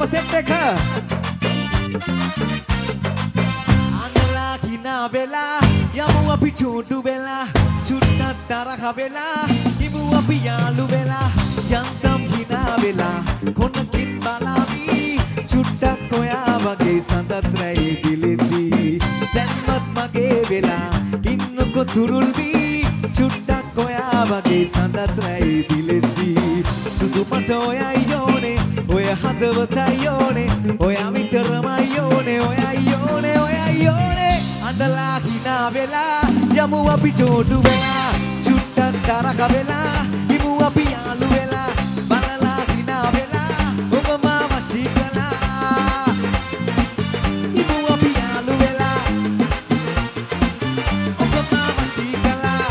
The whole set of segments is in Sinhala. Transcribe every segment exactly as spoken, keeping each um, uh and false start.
සෙට් එක අනලා කිනා වෙලා යමු අපි චූටු වෙලා චුට්ටක් තරහ වෙලා ඉමු අපි යාළු වෙලා යන්තම් කිනා වෙලා කොනකින් බලාවි චුට්ටක් ඔයා වගේ සඳත් රැයි දිලිදී දැන්වත් මගේ වෙලා ඉන්නකො තුරුල් වී චුට්ටක් ඔයා වගේ සඳත් රැයි දිලිදී සුදු මට ඔයයි යෝනේ ඔය හදවතයි යෝනේ ඔයා විතරමයි යෝනේ ඔයයි යෝනේ ඔයයි යෝනේ අඬලා හිනා වෙලා යමු අපි ජෝඩු වෙලා චුට්ටක් තරහ වෙලා ඉමු අපි යාළු වෙලා බලලා හිනා වෙලා ඔබ මාව ශීකලා ඉමු අපි යාළු වෙලා ඔබ මාව ශීකලා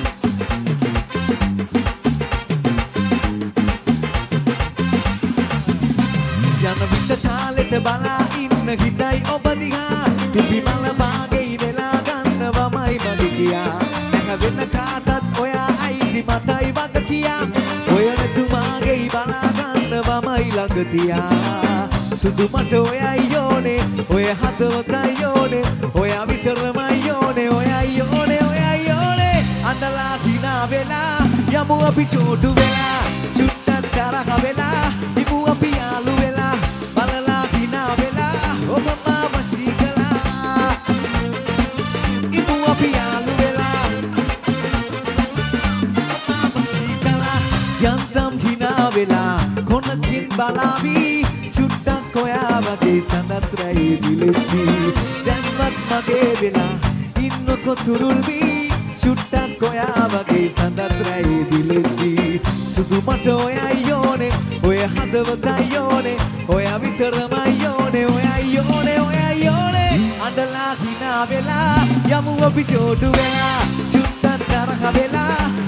යන විට කාලෙට බලා ඉන්න හිතයි ඔබ දිහා පිපි මල මාගේ වෙලා ගන්නවමයි මගේ කියා නැහ වෙන කාටත් ඔයා අයිති මතයි වග කියා ඔය නැතුමාගේ බලා ගන්නවමයි ළඟ තියා සුදු මට ඔයයි යෝනේ ඔය හදවතයි යෝනේ ඔයා විතරමයි යෝනේ ඔයයි යෝනේ ඔයයි යෝනේ අඬලා හිනා වෙලා යමු අපි චූටු වෙලා චුට්ටක් තරහ වෙලා ඉමු අපි යාළු වෙලා බලලා හිනා වෙලා ඔබ මාව ශීකලා ඉමු අපි යාළු වෙලා මාව ශීකලා යන්තම් හිනා වෙලා කොනකින් බලාවි චුට්ටක් ඔයා වගේ සඳත් රැයි දිලිදී දැන්වත් මගේ වෙලා ඉන්නකො තුරුල් වී චුට්ටක් ඔයා වගේ සඳත් රැයි දිලිදී සුදු මට ඔයයි යෝනේ ඔය හදවතයි යෝනේ ඔයා විතරමයි යෝනේ ඔයයි යෝනේ ඔයයි යෝනේ අඬලා හිනා වෙලා යමු අපි චෝටු වෙලා චුට්ටක් තරහ වෙලා